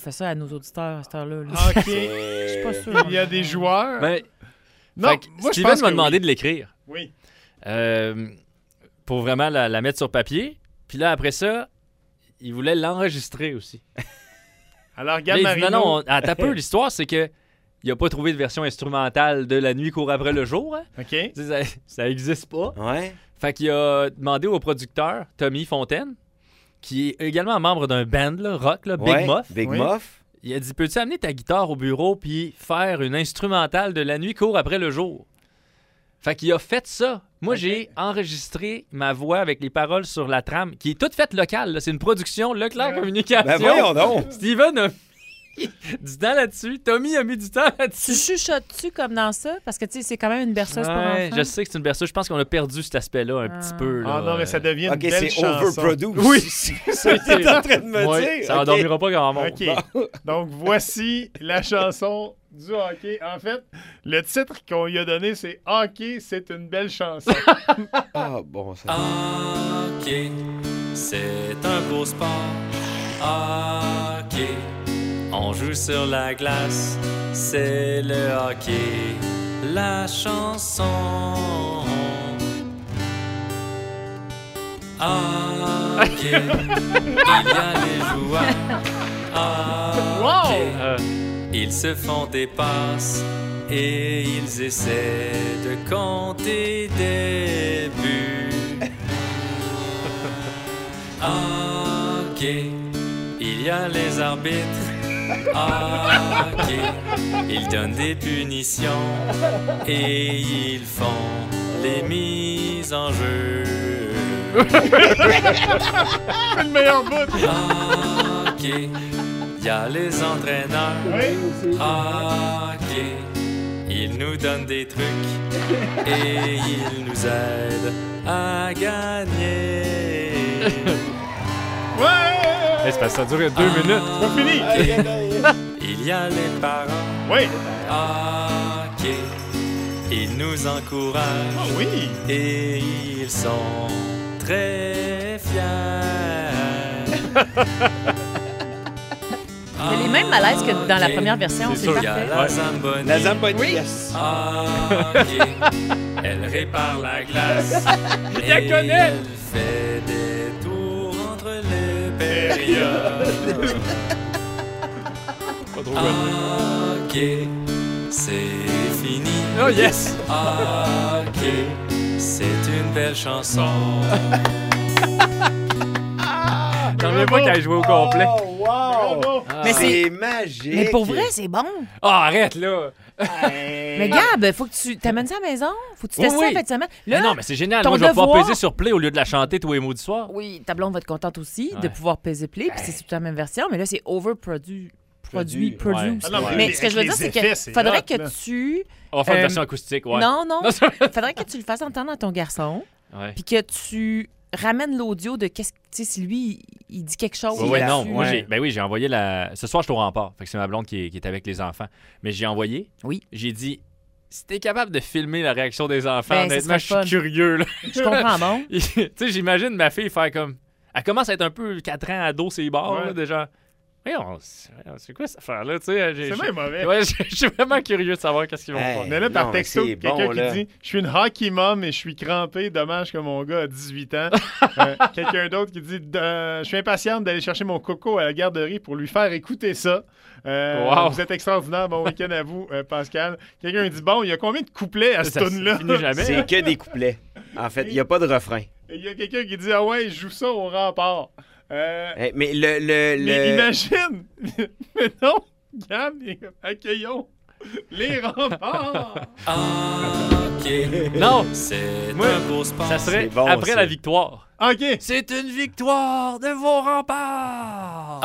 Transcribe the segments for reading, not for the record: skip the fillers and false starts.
fait ça à nos auditeurs à cette heure-là. là. OK. Je suis pas sûre. Il y a des joueurs. Ben, non, fait que moi, je Steven pense m'a que demandé oui. de l'écrire Oui. pour vraiment la mettre sur papier. Puis là, après ça, il voulait l'enregistrer aussi. Alors, Là, regarde il dit, Marino. non, t'as peu. L'histoire, c'est que il a pas trouvé de version instrumentale de La nuit court après le jour. Hein? OK. Tu sais, ça existe pas. Ouais. Fait qu'il a demandé au producteur, Tommy Fontaine, qui est également membre d'un band, là, rock, là, Big Ouais, Muff. Big Oui. Muff. Il a dit, peux-tu amener ta guitare au bureau puis faire une instrumentale de La nuit court après le jour? Fait qu'il a fait ça. Moi, Ok. j'ai enregistré ma voix avec les paroles sur la trame, qui est toute faite locale. Là. C'est une production Leclerc Communication. Ben voyons donc. Steven a mis du temps là-dessus. Tommy a mis du temps Tu là-dessus. chuchotes-tu comme dans ça? Parce que, tu sais, c'est quand même une berceuse pour Ouais, enfants. je sais que c'est une berceuse. Je pense qu'on a perdu cet aspect-là un petit peu. Là. Ah non, mais ça devient une OK, belle c'est chanson. overproduced. Oui. C'est ça que t'es en train de me Ouais, dire. ça OK. endormira pas grand monde. OK. Donc, voici la chanson du hockey. En fait, le titre qu'on lui a donné, c'est « Hockey, c'est une belle chanson Ah, bon, ça. Hockey, c'est un beau sport. Hockey, on joue sur la glace. C'est le hockey, la chanson. Hockey, il y a les joueurs. Hockey, ils se font des passes et ils essaient de compter des buts. Hockey, il y a les arbitres. Hockey, ils donnent des punitions et ils font les mises en jeu. ». C'est le meilleur bout! Hockey, il y a les entraîneurs. Oui. Hockey, ils nous donnent des trucs et ils nous aident à gagner. Ouais! C'est parce que ça dure 2 minutes. C'est pas fini! Il y a les parents. Oui! Hockey, ils nous encouragent Ah oui! et ils sont très fiers. Il y a les mêmes malaises que dans la première version, c'est Il y parfait. a la Zamboni. La Zamboni, yes. Hockey, elle répare la glace. Je la connais. Elle fait des tours entre les périodes. Pas trop connu. Hockey, c'est fini. Oh yes! Hockey, c'est une belle chanson. J'en reviens pas qu'elle jouait au complet. Oh, wow! Bravo! Mais C'est magique. Mais pour vrai, c'est bon. Ah, arrête, là! Mais Gab, faut que tu t'amènes ça à la maison. Faut que tu testes Oui, ça oui. en fin de semaine. Mais Là, non, mais c'est génial. ton Moi, je vais pouvoir devoir- peser sur play au lieu de la chanter tous les maudits soirs. oui, ta blonde va être contente aussi de Ouais. pouvoir peser play, puis c'est toute la même version, mais là, c'est overproduit. Produit. Produce. Ah non, Mais les- ce que je veux avec dire, les c'est effets, que c'est faudrait hot, que là. tu... On va faire une Euh, version acoustique, ouais. Non, non. Non, ça- Faudrait que tu le fasses entendre à ton garçon, Ouais. puis que tu ramènes l'audio de qu'est-ce que... Tu sais, si lui, il dit quelque chose... Ouais, non. là-dessus. Moi, Ouais. j'ai envoyé la. Ce soir, je suis au rempart. Fait que c'est ma blonde qui est avec les enfants. Mais j'ai envoyé. Oui. J'ai dit, si t'es capable de filmer la réaction des enfants, Ben, ce honnêtement, je serait suis fun. curieux, là. Je comprends, bon. Tu sais, j'imagine ma fille faire comme. Elle commence à être un peu 4 ans ado, ses bords, Ouais. là, déjà. Voyons, c'est quoi cette affaire-là, tu sais? C'est même mauvais. Ouais, je suis vraiment curieux de savoir qu'est-ce qu'ils vont Hey. faire. On est là par Non, mais texto, c'est quelqu'un bon, là. qui dit « Je suis une hockey mom et je suis crampé. Dommage que mon gars a 18 ans. Quelqu'un d'autre qui dit « Je suis impatiente d'aller chercher mon coco à la garderie pour lui faire écouter ça. Wow. Vous êtes extraordinaire. Bon week-end à vous, Pascal. » Quelqu'un dit « Bon, il y a combien de couplets à ce Ça tune-là? finit jamais. C'est que des couplets. En fait, il n'y a pas de refrain. Et il y a quelqu'un qui dit « Ah ouais, je joue ça au rempart. Mais Mais imagine! Mais non! Gab, accueillons les remparts! OK. Non, c'est Moi, un beau sport. Ça C'est serait bon, après ça. la victoire. OK! C'est une victoire de vos remparts.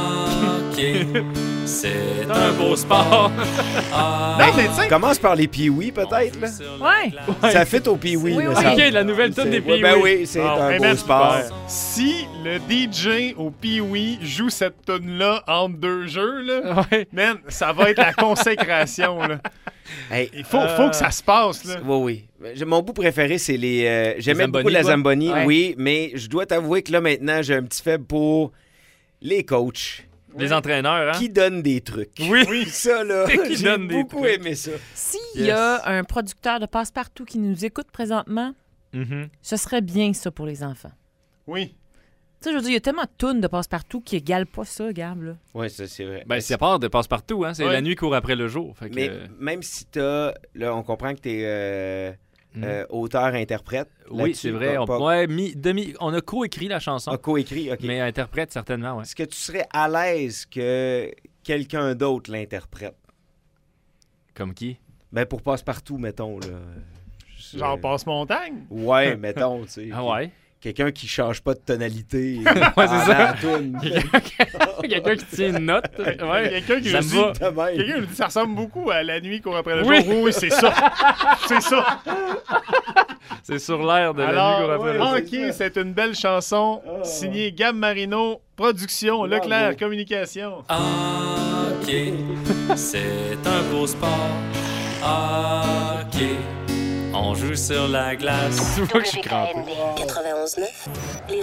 OK. C'est un beau sport. Non, mais tu sais, Commence par les Pee-Wee, peut-être, là. Ouais. Ça fit au Pee-Wee, Oui, me oui. semble. OK, la nouvelle tune C'est- des ouais, Pee-Wee. Ben oui, c'est Ah, un hey, beau man, sport. super. Si le DJ au Pee-Wee joue cette tune-là entre deux jeux, là, Ouais. man, ça va être la consécration. Là. Hey, Il faut que ça se passe. Là. oui, oui. Mon bout préféré, c'est les... J'aimais Zamboni, beaucoup la toi? Zamboni, Ouais. oui, mais je dois t'avouer que là, maintenant, j'ai un petit faible pour les coachs Les entraîneurs, hein? Qui donne des trucs. Oui. Ça, là, Qui j'ai donne des beaucoup trucs. aimé ça. S'il y a un producteur de Passe-Partout qui nous écoute présentement, Mhm. ce serait bien ça pour les enfants. Oui. Tu sais, je veux dire, il y a tellement de tunes de Passe-Partout qui égalent pas ça, Gab, là. Oui, ça, c'est vrai. Ben, c'est à part de Passe-Partout, hein? C'est Ouais. la nuit court après le jour. Fait que, Mais même si t'as... Là, on comprend que t'es auteur-interprète. oui, là-dessus, c'est vrai. On a coécrit la chanson, a coécrit, OK. mais interprète certainement, ouais. Est-ce que tu serais à l'aise que quelqu'un d'autre l'interprète? Comme qui? Ben, pour Passe-Partout, mettons, là. Genre Passe-Montagne. Ouais, mettons, tu sais. Ah ouais? Quelqu'un qui change pas de tonalité. Ouais, c'est ça. ça. Quelqu'un qui tient une note. Ouais. Quelqu'un qui Ça nous me dit... va. Quelqu'un nous dit ça ressemble beaucoup à La nuit court après le Oui. jour. Oui, c'est ça. C'est ça. C'est sur l'air de la nuit Alors, court après le jour. OK, c'est une belle chanson signée Gab Marino, production, Leclerc, communication. Ok, c'est un beau sport. Ok, on joue sur la glace. Tu vois que je suis crampé. 91.9, les